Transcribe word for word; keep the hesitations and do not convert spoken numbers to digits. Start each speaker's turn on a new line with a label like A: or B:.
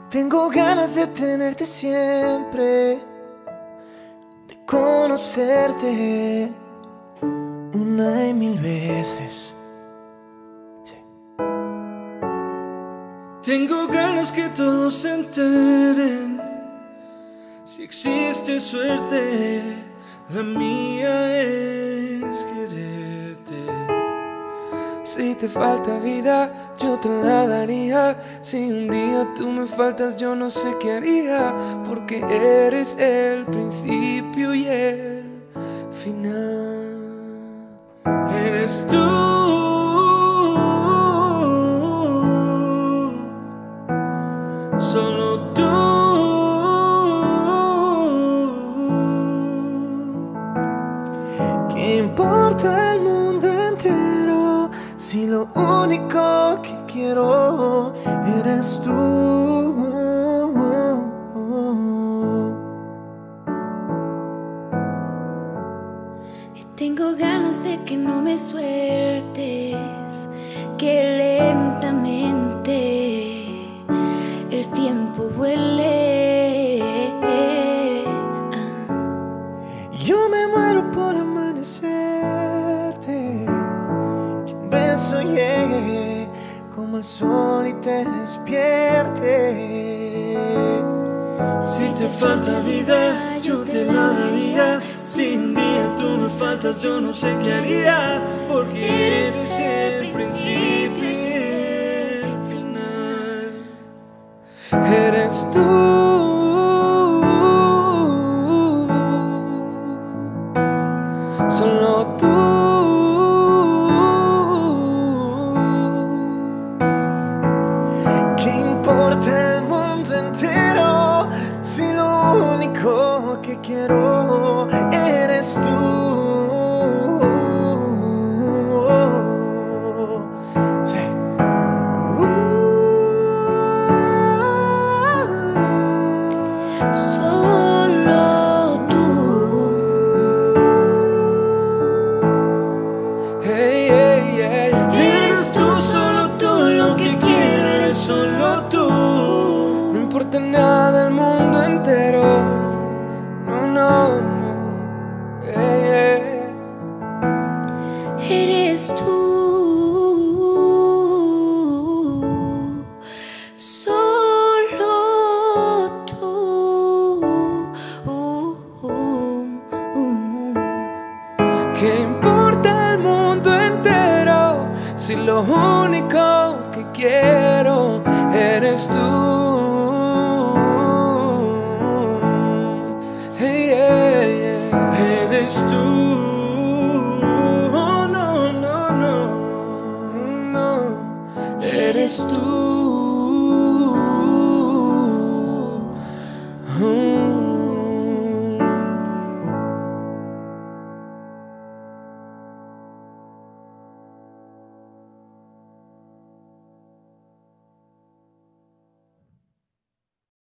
A: Tengo ganas de tenerte siempre, de conocerte una y mil veces. Sí.
B: Tengo ganas que todos se enteren. Si existe suerte, la mía es quererte.
C: Si te falta vida, yo te la daría. Si un día tú me faltas, yo no sé qué haría, porque eres el principio y el final.
B: Eres tú, solo tú.
A: ¿Qué importa el mundo entero si lo único que quiero eres tú?
D: Y tengo ganas de que no me sueltes, que lentamente el tiempo vuele. Ah.
A: Yo me muero por amanecerte, que un beso llegue como el sol y te despierte.
B: Si te falta vida, yo te la daría. Si un día tú me faltas, yo no sé qué haría, porque eres el principio y el final.
C: Eres tú, solo tú.
A: ¿Qué importa el mundo entero si lo único que quiero eres tú? Sí.
D: Solo tú.
C: Hey, hey, hey.
B: Eres tú, solo tú, lo que quiero eres solo tú.
C: No importa nada del mundo entero. No, no, no. Hey, hey.
D: Eres tú, solo tú. Uh, uh, uh.
C: ¿Qué importa el mundo entero si lo único que quiero eres tú? Hey, hey, hey.
B: Eres tú. Oh, no, no, no.
C: No, eres tú.